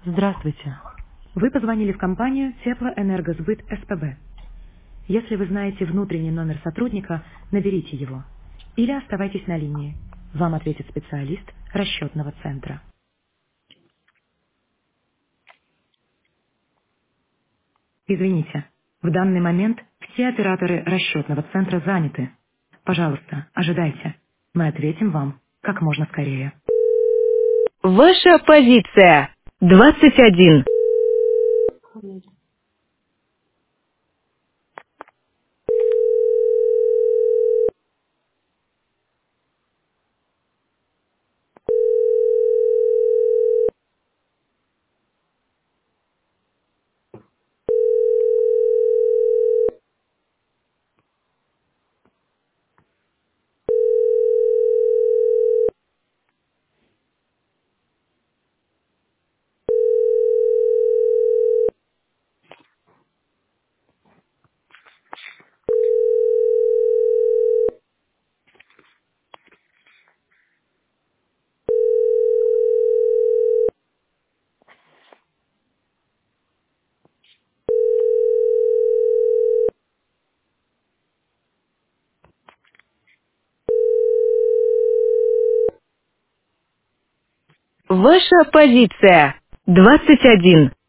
Здравствуйте. Вы позвонили в компанию Теплоэнергосбыт СПБ. Если вы знаете внутренний номер сотрудника, наберите его. Или оставайтесь на линии. Вам ответит специалист расчетного центра. Извините, в данный момент все операторы расчетного центра заняты. Пожалуйста, ожидайте. Мы ответим вам как можно скорее. Ваша позиция 21. Ваша позиция 21.